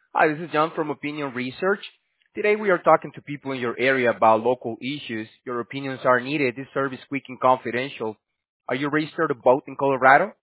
Hi, this is John from Opinion Research. Today we are talking to people in your area about local issues. Your opinions are needed. This service is quick and confidential. Are you registered to vote in Colorado?